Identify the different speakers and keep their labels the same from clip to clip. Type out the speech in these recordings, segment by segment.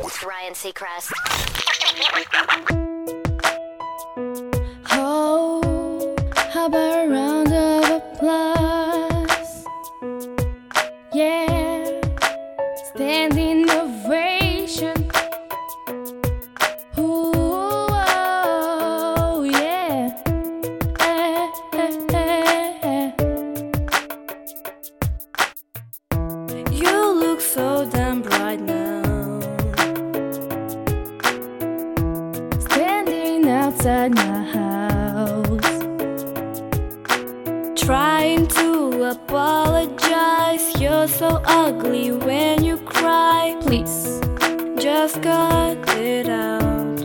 Speaker 1: It's Ryan Seacrest.
Speaker 2: Oh, how about a round of applause? Yeah, standing ovation. Ooh, oh, yeah. Eh, eh, eh, eh. You look so damn bright now. Standing outside my house, trying to apologize. You're so ugly when you cry. Please, just cut it out.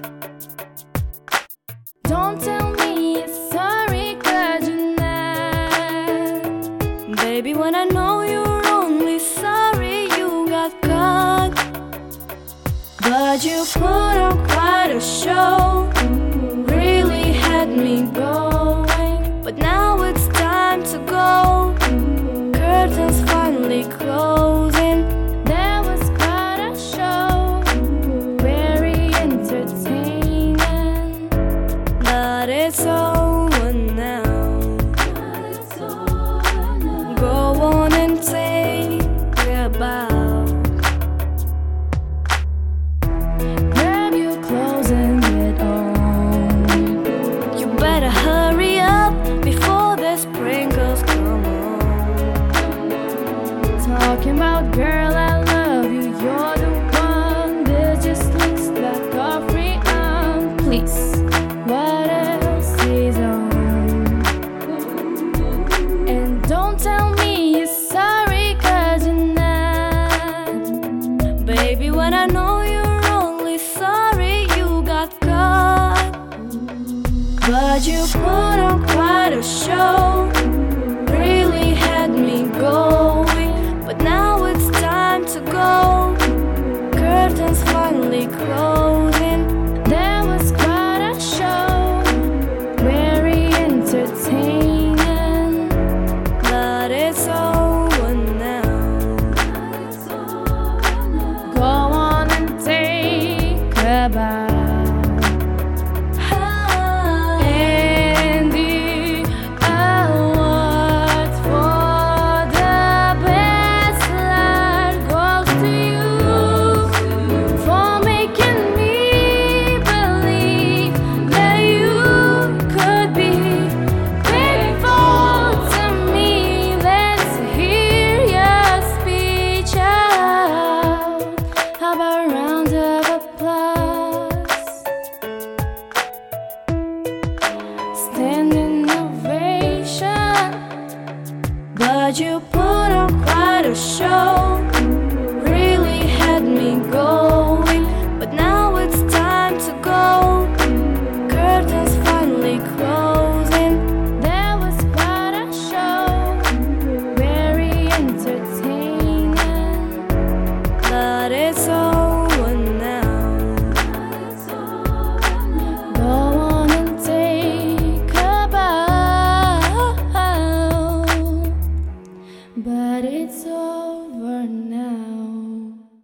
Speaker 2: Don't tell me you're sorry, 'cause you're not. Baby, when I know you're only sorry you got caught. But you put on quite a show, really had me going. But now it's time to go, curtains finally closing. That was quite a show, very entertaining. But it's over now. Go on and take a bow. Grab your clothes and get on. You better hurry up before the sprinkles come on. Talking about girl, I love you, you're the one. This just looks like a free please, what else is on? And don't tell me you're sorry, 'cause you're not. Baby, when I know you're only sorry you got caught. But you put on quite a show, really had me going. But now it's time to go, curtains finally closing. That was quite a show, very entertaining. But it's over now. Go on and take a bow. Andy, award for the best life goes to you, for making me believe that you could be faithful to me. Let's hear your speech out. How about a round of applause? Standing ovation. But you put on quite a show, really had me going.